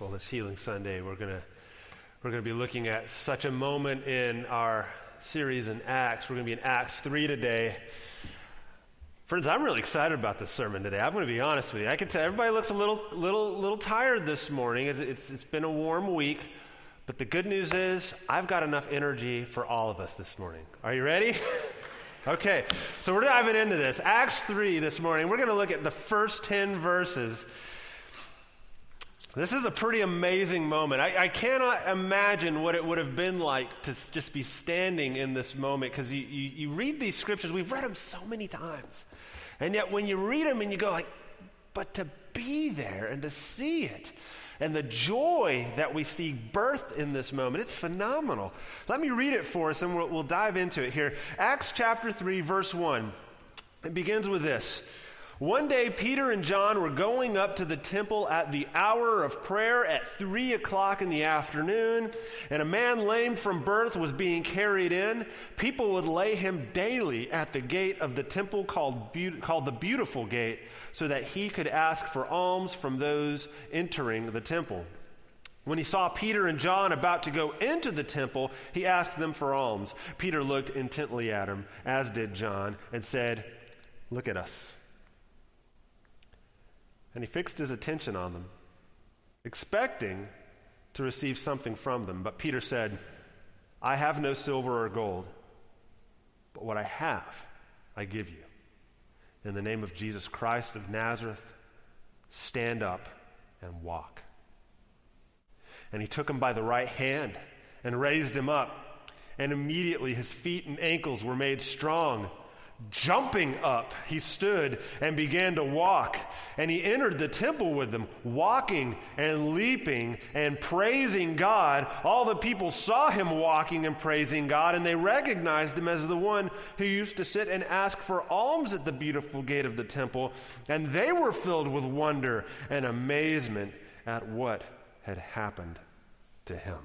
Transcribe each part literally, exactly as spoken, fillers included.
Well, this Healing Sunday, we're gonna we're gonna be looking at such a moment in our series in Acts. We're gonna be in Acts three today. Friends, I'm really excited about this sermon today. I'm going to be honest with you. I can tell everybody looks a little, little, little tired this morning. It's, it's, it's been a warm week, but the good news is I've got enough energy for all of us this morning. Are you ready? Okay, so we're diving into this. Acts three this morning. We're going to look at the first ten verses. This is a pretty amazing moment. I, I cannot imagine what it would have been like to just be standing in this moment, because you, you, you read these scriptures. We've read them so many times. And yet when you read them and you go like, but to be there and to see it and the joy that we see birthed in this moment, it's phenomenal. Let me read it for us and we'll, we'll dive into it here. Acts chapter three, verse one. It begins with this. One day, Peter and John were going up to the temple at the hour of prayer at three o'clock in the afternoon, and a man lame from birth was being carried in. People would lay him daily at the gate of the temple called, Be- called the Beautiful Gate, so that he could ask for alms from those entering the temple. When he saw Peter and John about to go into the temple, he asked them for alms. Peter looked intently at him, as did John, and said, "Look at us." And he fixed his attention on them, expecting to receive something from them. But Peter said, "I have no silver or gold, but what I have, I give you. In the name of Jesus Christ of Nazareth, stand up and walk." And he took him by the right hand and raised him up, and immediately his feet and ankles were made strong. Jumping up, he stood and began to walk, and he entered the temple with them, walking and leaping and praising God. All the people saw him walking and praising God, and they recognized him as the one who used to sit and ask for alms at the Beautiful Gate of the temple, and they were filled with wonder and amazement at what had happened to him.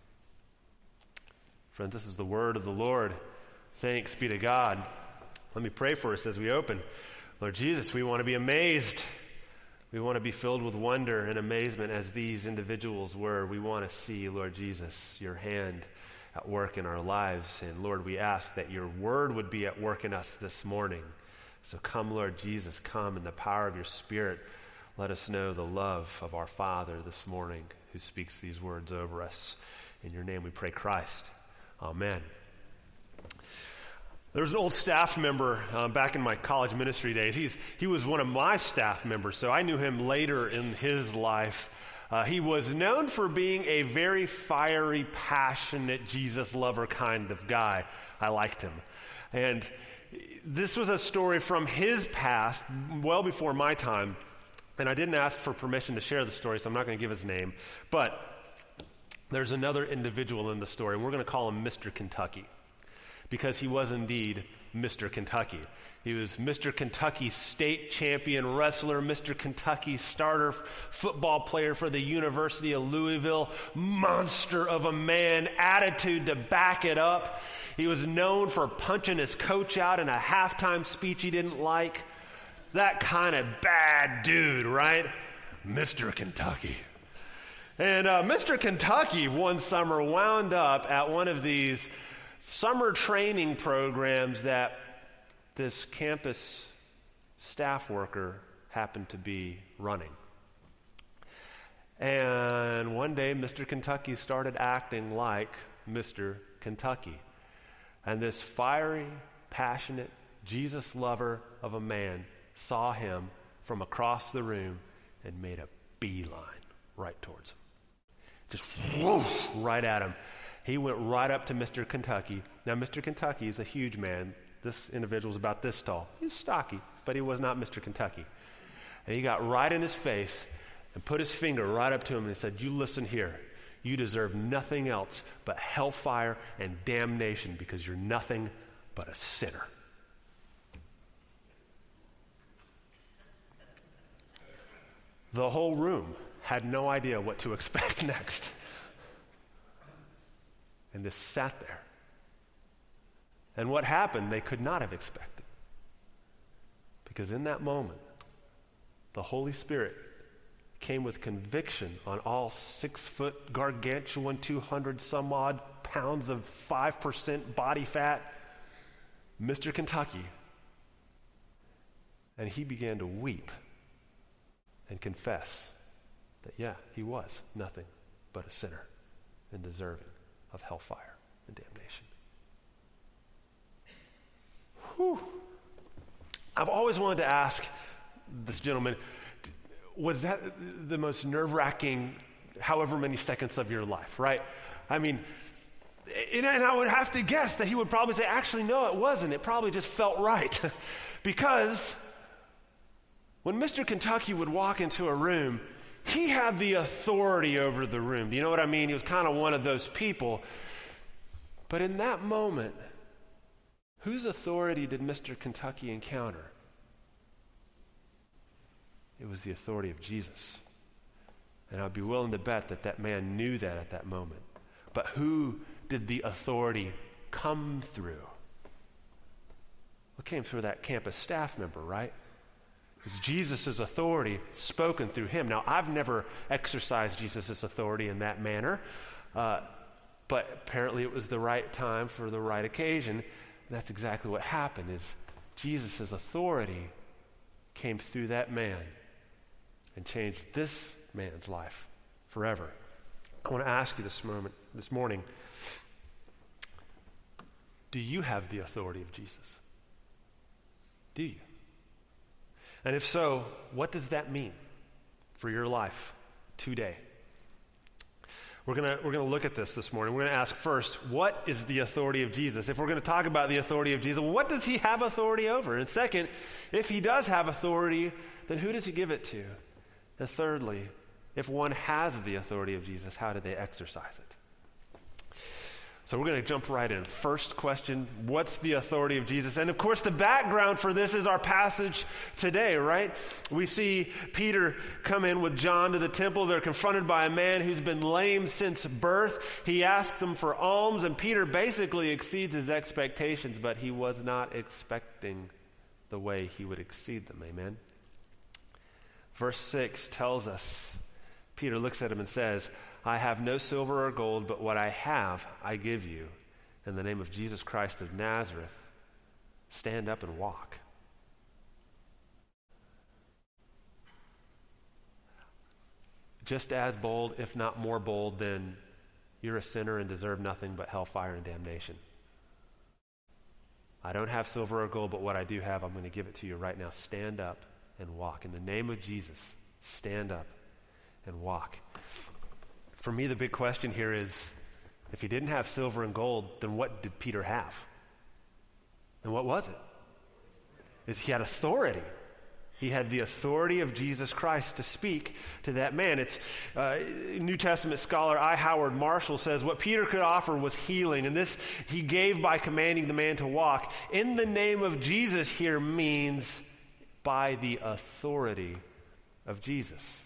Friends, this is the word of the Lord. Thanks be to God. Let me pray for us as we open. Lord Jesus, we want to be amazed. We want to be filled with wonder and amazement as these individuals were. We want to see, Lord Jesus, your hand at work in our lives. And Lord, we ask that your word would be at work in us this morning. So come, Lord Jesus, come in the power of your Spirit. Let us know the love of our Father this morning who speaks these words over us. In your name we pray, Christ. Amen. There was an old staff member uh, back in my college ministry days. He's, he was one of my staff members, so I knew him later in his life. Uh, he was known for being a very fiery, passionate, Jesus lover kind of guy. I liked him. And this was a story from his past, well before my time. And I didn't ask for permission to share the story, so I'm not going to give his name. But there's another individual in the story, and we're going to call him Mister Kentucky. Because he was indeed Mister Kentucky. He was Mister Kentucky state champion wrestler, Mister Kentucky starter f- football player for the University of Louisville, monster of a man, attitude to back it up. He was known for punching his coach out in a halftime speech he didn't like. That kind of bad dude, right? Mister Kentucky. And uh, Mister Kentucky one summer wound up at one of these summer training programs that this campus staff worker happened to be running. And one day, Mister Kentucky started acting like Mister Kentucky. And this fiery, passionate, Jesus lover of a man saw him from across the room and made a beeline right towards him. Just whoosh, right at him. He went right up to Mister Kentucky. Now, Mister Kentucky is a huge man. This individual is about this tall. He's stocky, but he was not Mister Kentucky. And he got right in his face and put his finger right up to him and said, "You listen here. You deserve nothing else but hellfire and damnation because you're nothing but a sinner." The whole room had no idea what to expect next. And this sat there. And what happened, they could not have expected. Because in that moment, the Holy Spirit came with conviction on all six-foot gargantuan, two hundred some odd pounds of five percent body fat, Mister Kentucky. And he began to weep and confess that, yeah, he was nothing but a sinner and deserving of hellfire and damnation. Whew. I've always wanted to ask this gentleman, was that the most nerve-wracking however many seconds of your life, right? I mean, and I would have to guess that he would probably say, actually, no, it wasn't. It probably just felt right. Because when Mister Kentucky would walk into a room, he had the authority over the room. Do you know what I mean? He was kind of one of those people. But in that moment, whose authority did Mister Kentucky encounter? It was the authority of Jesus. And I'd be willing to bet that that man knew that at that moment. But who did the authority come through? Well, it came through that campus staff member, right? It was Jesus' authority spoken through him. Now, I've never exercised Jesus' authority in that manner, uh, but apparently it was the right time for the right occasion. And that's exactly what happened, is Jesus' authority came through that man and changed this man's life forever. I want to ask you this moment, this morning, do you have the authority of Jesus? Do you? And if so, what does that mean for your life today? We're going to we're going to look at this this morning. We're going to ask first, what is the authority of Jesus? If we're going to talk about the authority of Jesus, what does he have authority over? And second, if he does have authority, then who does he give it to? And thirdly, if one has the authority of Jesus, how do they exercise it? So we're going to jump right in. First question, what's the authority of Jesus? And of course, the background for this is our passage today, right? We see Peter come in with John to the temple. They're confronted by a man who's been lame since birth. He asks them for alms, and Peter basically exceeds his expectations, but he was not expecting the way he would exceed them. Amen? Verse six tells us, Peter looks at him and says, I have no silver or gold, but what I have I give you. In the name of Jesus Christ of Nazareth, stand up and walk. Just as bold, if not more bold, than you're a sinner and deserve nothing but hellfire and damnation. I don't have silver or gold, but what I do have, I'm going to give it to you right now. Stand up and walk. In the name of Jesus, stand up and walk. For me, the big question here is, if he didn't have silver and gold, then what did Peter have? And what was it? Is he had authority. He had the authority of Jesus Christ to speak to that man. It's uh, New Testament scholar I. Howard Marshall says, what Peter could offer was healing, and this he gave by commanding the man to walk. In the name of Jesus here means by the authority of Jesus.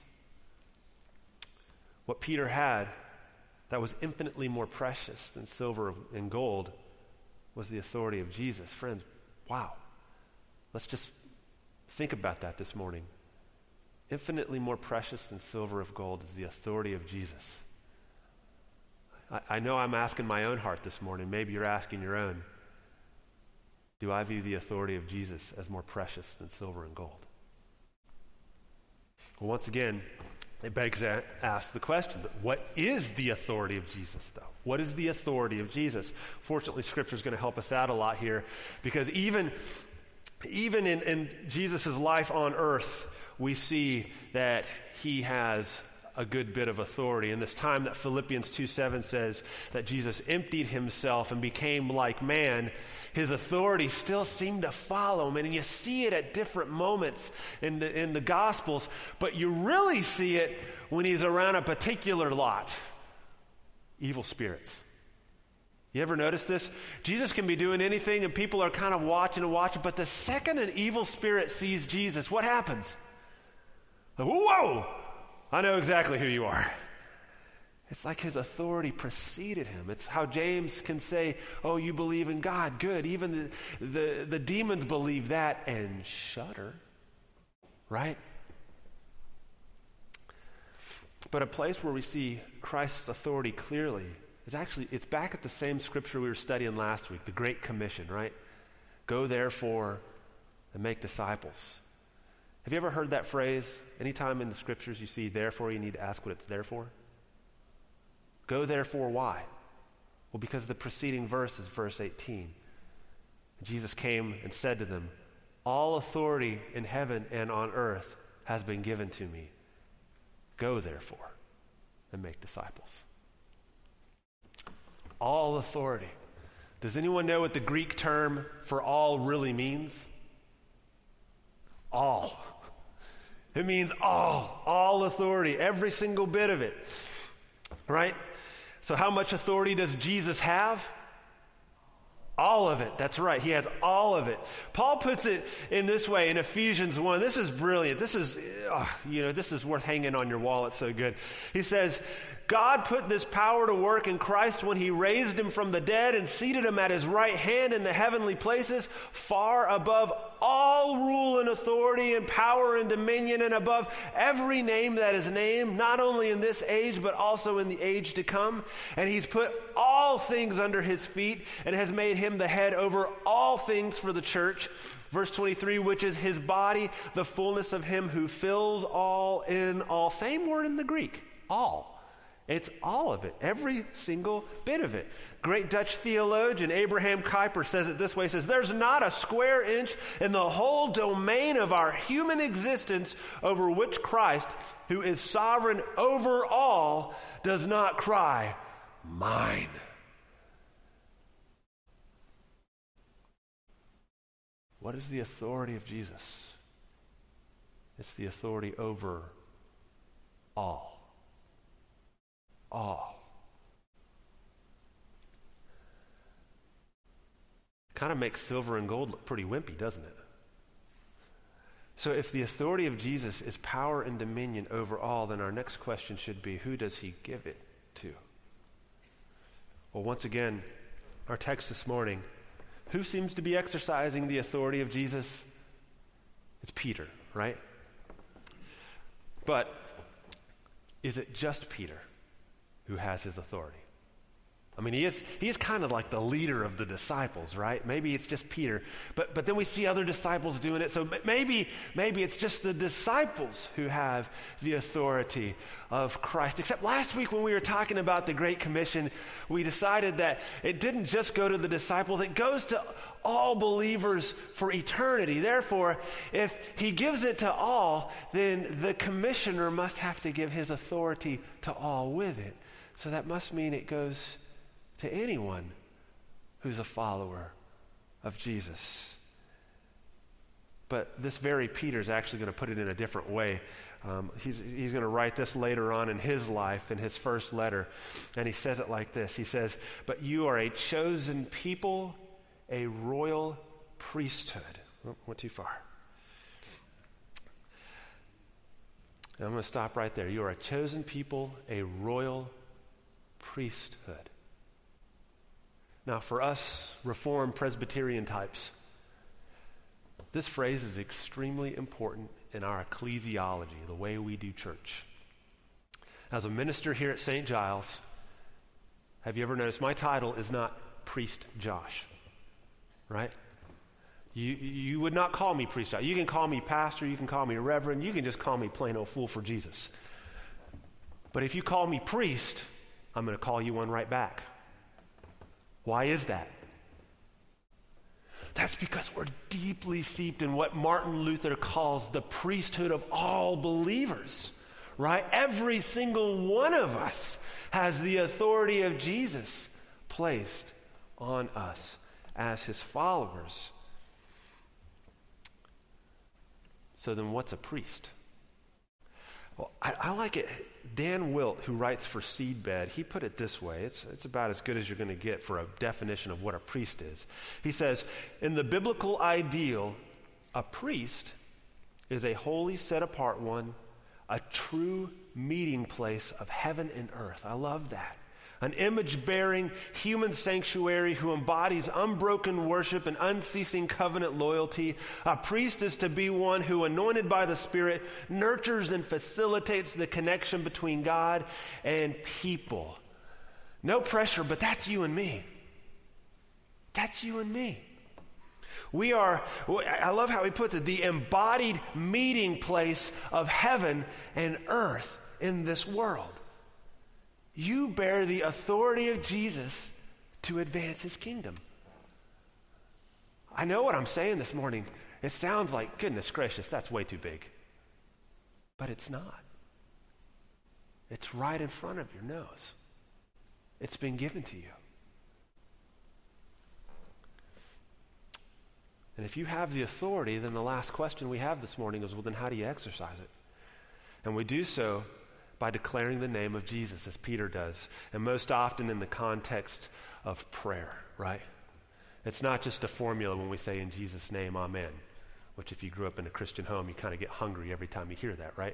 What Peter had that was infinitely more precious than silver and gold was the authority of Jesus. Friends, wow. Let's just think about that this morning. Infinitely more precious than silver of gold is the authority of Jesus. I, I know I'm asking my own heart this morning. Maybe you're asking your own. Do I view the authority of Jesus as more precious than silver and gold? Well, once again, it begs to ask the question, what is the authority of Jesus, though? What is the authority of Jesus? Fortunately, Scripture is going to help us out a lot here, because even, even in, in Jesus' life on earth, we see that he has a good bit of authority. In this time that Philippians two seven says that Jesus emptied himself and became like man, his authority still seemed to follow him. And you see it at different moments in the, in the Gospels, but you really see it when he's around a particular lot. Evil spirits. You ever notice this? Jesus can be doing anything and people are kind of watching and watching, but the second an evil spirit sees Jesus, what happens? Whoa! I know exactly who you are. It's like his authority preceded him. It's how James can say, oh, you believe in God. Good. Even the, the, the demons believe that and shudder. Right? But a place where we see Christ's authority clearly is actually, it's back at the same scripture we were studying last week, the Great Commission, right? Go therefore and make disciples. Have you ever heard that phrase? Anytime in the scriptures you see therefore, you need to ask what it's there for. Go therefore, why? Well, because the preceding verse is verse eighteen. Jesus came and said to them, all authority in heaven and on earth has been given to me. Go therefore and make disciples. All authority. Does anyone know what the Greek term for all really means? All. It means all. All authority. Every single bit of it. Right? So how much authority does Jesus have? All of it. That's right. He has all of it. Paul puts it in this way in Ephesians one. This is brilliant. This is, oh, you know, this is worth hanging on your wall. It's so good. He says, God put this power to work in Christ when he raised him from the dead and seated him at his right hand in the heavenly places, far above all rule and authority and power and dominion, and above every name that is named, not only in this age, but also in the age to come. And he's put all things under his feet and has made him the head over all things for the church. Verse twenty-three, which is his body, the fullness of him who fills all in all. Same word in the Greek, all. It's all of it, every single bit of it. Great Dutch theologian Abraham Kuyper says it this way. He says, there's not a square inch in the whole domain of our human existence over which Christ, who is sovereign over all, does not cry, mine. What is the authority of Jesus? It's the authority over all. All. Kind of makes silver and gold look pretty wimpy, doesn't it? So if the authority of Jesus is power and dominion over all, then our next question should be, who does he give it to? Well, once again, our text this morning, who seems to be exercising the authority of Jesus? It's Peter, right? But is it just Peter who has his authority? I mean, he is he is kind of like the leader of the disciples, right? Maybe it's just Peter, but but then we see other disciples doing it. So maybe maybe it's just the disciples who have the authority of Christ. Except last week when we were talking about the Great Commission, we decided that it didn't just go to the disciples, it goes to all believers for eternity. Therefore, if he gives it to all, then the commissioner must have to give his authority to all with it. So that must mean it goes to anyone who's a follower of Jesus. But this very Peter is actually going to put it in a different way. Um, he's he's going to write this later on in his life, in his first letter. And he says it like this. He says, but you are a chosen people, a royal priesthood. Oh, went too far. And I'm going to stop right there. You are a chosen people, a royal priesthood. Now, for us Reformed Presbyterian types, this phrase is extremely important in our ecclesiology, the way we do church. As a minister here at Saint Giles, have you ever noticed my title is not Priest Josh, right? You you would not call me Priest Josh. You can call me pastor, you can call me reverend, you can just call me plain old fool for Jesus. But if you call me priest, I'm going to call you one right back. Why is that? That's because we're deeply steeped in what Martin Luther calls the priesthood of all believers, right? Every single one of us has the authority of Jesus placed on us as his followers. So then what's a priest? Well, I, I like it. Dan Wilt, who writes for Seedbed, he put it this way. It's, it's about as good as you're going to get for a definition of what a priest is. He says, in the biblical ideal, a priest is a holy, set-apart one, a true meeting place of heaven and earth. I love that. an image-bearing human sanctuary who embodies unbroken worship and unceasing covenant loyalty. A priest is to be one who, anointed by the Spirit, nurtures and facilitates the connection between God and people. No pressure, but that's you and me. That's you and me. We are, I love how he puts it, the embodied meeting place of heaven and earth in this world. You bear the authority of Jesus to advance his kingdom. I know what I'm saying this morning. It sounds like, goodness gracious, that's way too big. But it's not. It's right in front of your nose. It's been given to you. And if you have the authority, then the last question we have this morning is, well, then how do you exercise it? And we do so by declaring the name of Jesus, as Peter does, and most often in the context of prayer, right? It's not just a formula when we say in Jesus' name, amen, which if you grew up in a Christian home, you kind of get hungry every time you hear that, right?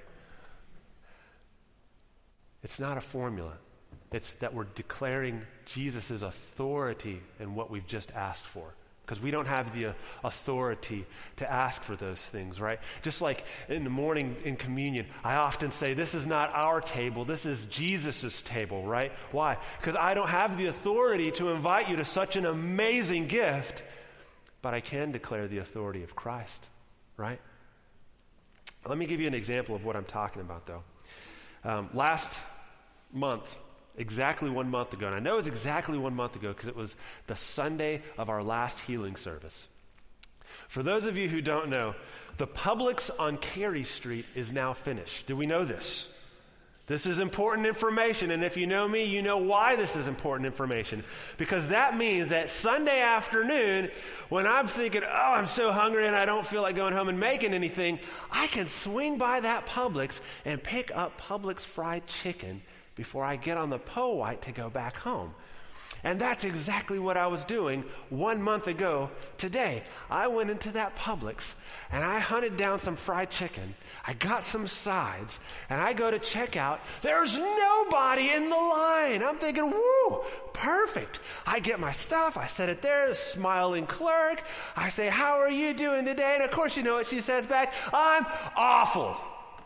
It's not a formula. It's that we're declaring Jesus' authority in what we've just asked for. Because we don't have the uh, authority to ask for those things, right? Just like in the morning in communion, I often say, this is not our table, this is Jesus' table, right? Why? Because I don't have the authority to invite you to such an amazing gift, but I can declare the authority of Christ, right? Let me give you an example of what I'm talking about, though. Um, last month, exactly one month ago, and I know it's exactly one month ago because it was the Sunday of our last healing service. For those of you who don't know, the Publix on Carey Street is now finished. Do we know this? This is important information, and if you know me, you know why this is important information. Because that means that Sunday afternoon, when I'm thinking, oh, I'm so hungry and I don't feel like going home and making anything, I can swing by that Publix and pick up Publix fried chicken before I get on the Powhite to go back home. And that's exactly what I was doing one month ago today. I went into that Publix and I hunted down some fried chicken. I got some sides and I go to check out. There's nobody in the line. I'm thinking, woo, perfect. I get my stuff. I set it there, the smiling clerk. I say, how are you doing today? And of course, you know what she says back? I'm awful.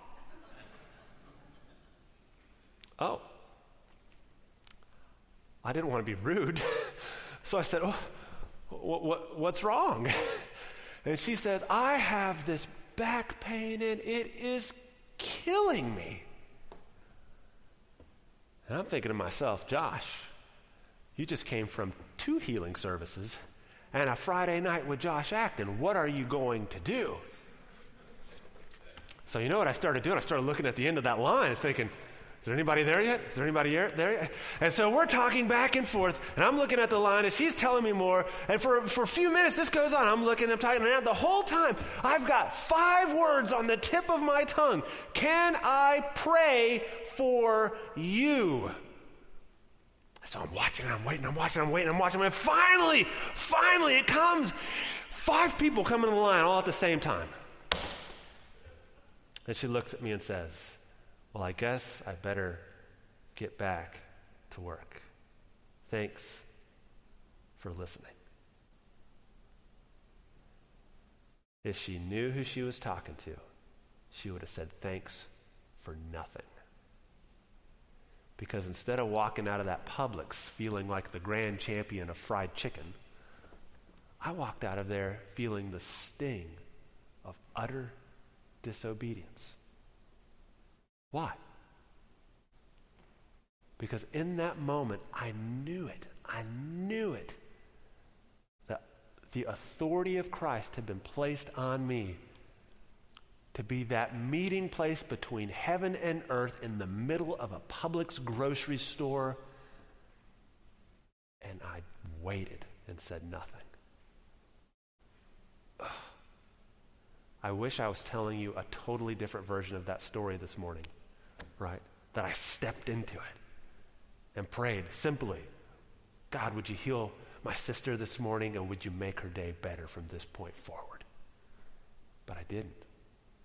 Oh, I didn't want to be rude. So I said, oh, what, what, what's wrong? And she says, I have this back pain and it is killing me. And I'm thinking to myself, Josh, you just came from two healing services and a Friday night with Josh Acton. What are you going to do? So you know what I started doing? I started looking at the end of that line and thinking, is there anybody there yet? Is there anybody there yet? And so we're talking back and forth, and I'm looking at the line, and she's telling me more. And for, for a few minutes, this goes on. I'm looking, I'm talking, and the whole time, I've got five words on the tip of my tongue. Can I pray for you? So I'm watching, I'm waiting, I'm watching, I'm waiting, I'm watching, and finally, finally, it comes. Five people come in the line all at the same time. And she looks at me and says, well, I guess I better get back to work. Thanks for listening. If she knew who she was talking to, she would have said thanks for nothing. Because instead of walking out of that Publix feeling like the grand champion of fried chicken, I walked out of there feeling the sting of utter disobedience. Why? Because in that moment, I knew it. I knew it. That the authority of Christ had been placed on me to be that meeting place between heaven and earth in the middle of a Publix grocery store. And I waited and said nothing. Ugh. I wish I was telling you a totally different version of that story this morning, right? That I stepped into it and prayed simply, God, would you heal my sister this morning and would you make her day better from this point forward? But I didn't.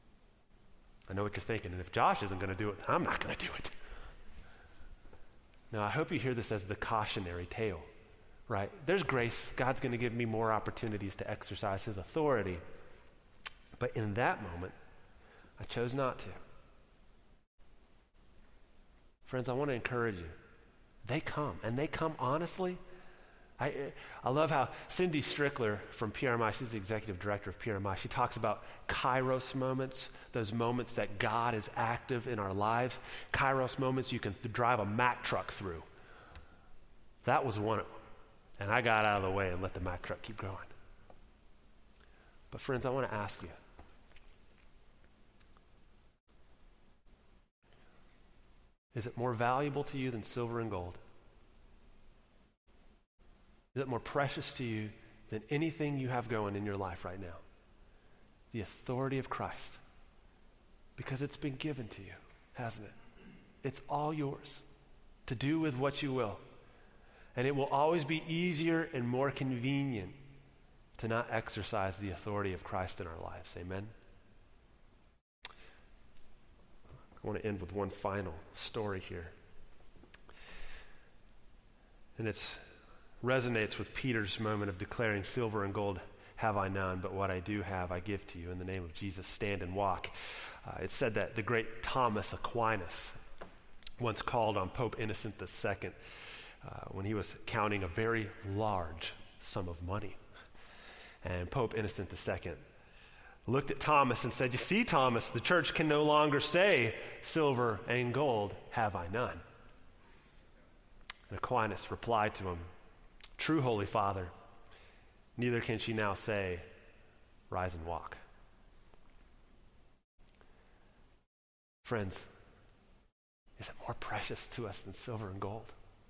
I know what you're thinking, and if Josh isn't going to do it, I'm not going to do it. Now, I hope you hear this as the cautionary tale, right? There's grace. God's going to give me more opportunities to exercise his authority. But in that moment, I chose not to. Friends, I want to encourage you. They come, and they come honestly. I I love how Cindy Strickler from P R M I, she's the executive director of P R M I, she talks about kairos moments, those moments that God is active in our lives. Kairos moments you can th- drive a Mack truck through. That was one of them. And I got out of the way and let the Mack truck keep going. But friends, I want to ask you, is it more valuable to you than silver and gold? Is it more precious to you than anything you have going in your life right now? The authority of Christ. Because it's been given to you, hasn't it? It's all yours to do with what you will. And it will always be easier and more convenient to not exercise the authority of Christ in our lives. Amen? I want to end with one final story here. And it's resonates with Peter's moment of declaring, silver and gold have I none, but what I do have I give to you. In the name of Jesus, stand and walk. Uh, it said that the great Thomas Aquinas once called on Pope Innocent the Second uh, when he was counting a very large sum of money. And Pope Innocent the Second looked at Thomas and said, you see, Thomas, the church can no longer say, silver and gold have I none. And Aquinas replied to him, true, Holy Father, neither can she now say, rise and walk. Friends, is it more precious to us than silver and gold?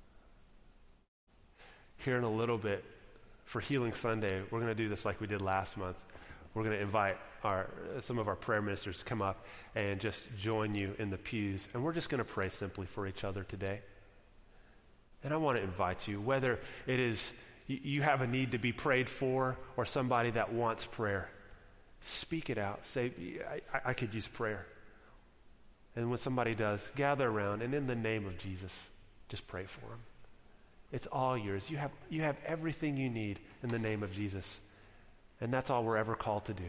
Here in a little bit, for Healing Sunday, we're going to do this like we did last month. We're going to invite our some of our prayer ministers to come up and just join you in the pews, and we're just going to pray simply for each other today. And I want to invite you, whether it is you have a need to be prayed for or somebody that wants prayer, speak it out. Say, I, I could use prayer. And when somebody does, gather around, and in the name of Jesus, just pray for them. It's all yours. You have, you have everything you need in the name of Jesus. And that's all we're ever called to do.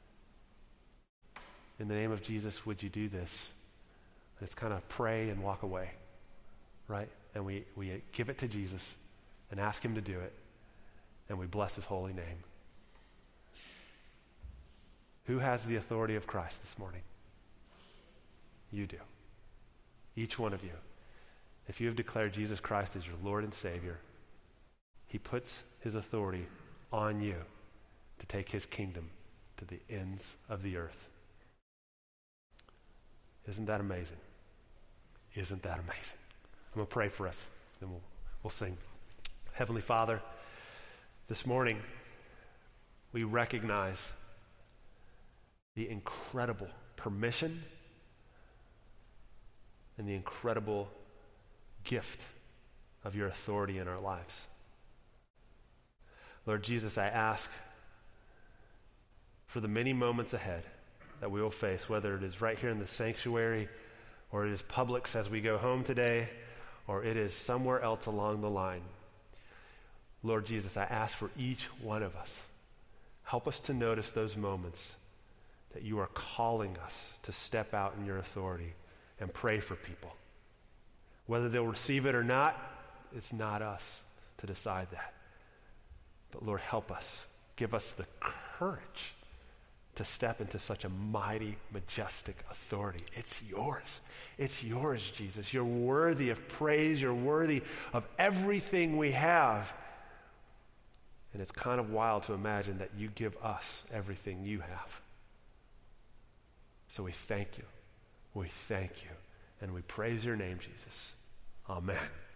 In the name of Jesus, would you do this? And it's kind of pray and walk away, right? And we, we give it to Jesus and ask him to do it, and we bless his holy name. Who has the authority of Christ this morning? You do. Each one of you. If you have declared Jesus Christ as your Lord and Savior, he puts his authority on you to take his kingdom to the ends of the earth. Isn't that amazing? Isn't that amazing? I'm going to pray for us, then we'll, we'll sing. Heavenly Father, this morning we recognize the incredible permission and the incredible gift of your authority in our lives. Lord Jesus, I ask for the many moments ahead that we will face, whether it is right here in the sanctuary or it is Publix as we go home today, or it is somewhere else along the line. Lord Jesus, I ask for each one of us, help us to notice those moments that you are calling us to step out in your authority and pray for people. Whether they'll receive it or not, it's not us to decide that. But Lord, help us. Give us the courage to step into such a mighty, majestic authority. It's yours. It's yours, Jesus. You're worthy of praise. You're worthy of everything we have. And it's kind of wild to imagine that you give us everything you have. So we thank you. We thank you. And we praise your name, Jesus. Amen.